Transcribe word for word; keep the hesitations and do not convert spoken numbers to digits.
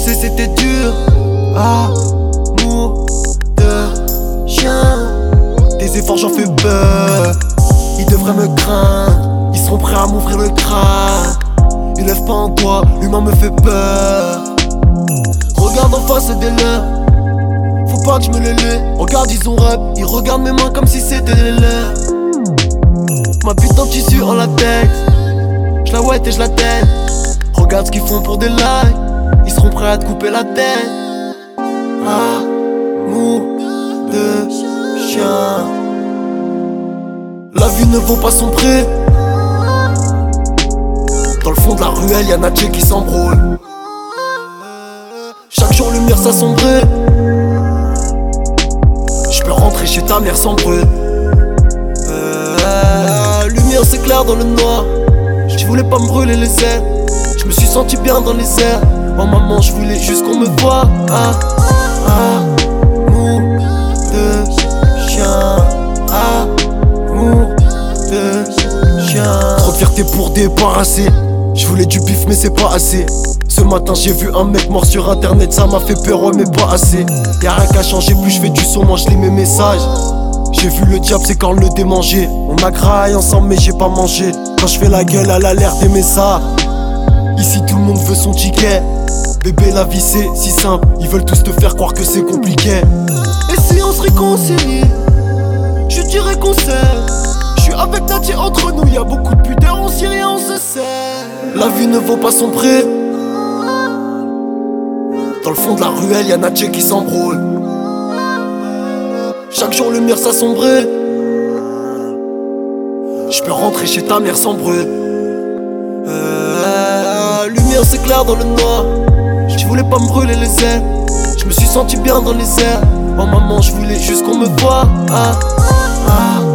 sais c'était dur. Amour de chien. Des efforts j'en fais peur. Ils devraient me craindre. Ils seront prêts à m'ouvrir le crâne. Ils lèvent pas en toi, l'humain me fait peur. Regarde en face des leurs. Faut pas que je me les lève. Regarde ils ont rap, ils regardent mes mains comme si c'était les leurs. Ma putain de tissu en latex. Je la ouette et je la tête. Regarde ce qu'ils font pour des likes. Ils seront prêts à te couper la tête. Amour de chien. La vie ne vaut pas son prix. Dans le fond de la ruelle y'a Natché qui s'embrouille. Chaque jour lumière s'assombrit. J'peux rentrer chez ta mère sans bruit. euh, Lumière s'éclaire dans le noir. J'voulais pas me brûler les ailes. J'me suis senti bien dans les airs. Oh maman j'voulais juste qu'on me voie. Ah, amour de chien. Amour de chien. Trop de fierté pour débarrasser. J'voulais du bif mais c'est pas assez. Ce matin j'ai vu un mec mort sur internet. Ça m'a fait peur ouais mais pas assez. Y'a rien qu'à changer, plus je fais du son, moi je lis mes messages. J'ai vu le diable c'est quand le démanger. On a graillé ensemble mais j'ai pas mangé. Quand je fais la gueule elle a l'air d'aimer ça. Ici tout le monde veut son ticket. Bébé la vie c'est si simple. Ils veulent tous te faire croire que c'est compliqué. Et si on se réconcilie, je dirais qu'on s'aime. J'suis avec Natché entre nous, y'a beaucoup de pudeur, on sait rien, on se sait. La vie ne vaut pas son prix. Dans le fond de la ruelle y'a Natché qui s'embrouille. Chaque jour lumière s'assombrit. J'peux rentrer chez ta mère sans bruit. euh, Lumière s'éclaire dans le noir. J'voulais pas me brûler les ailes. J'me suis senti bien dans les airs. Oh maman j'voulais juste qu'on me voie. Ah, ah.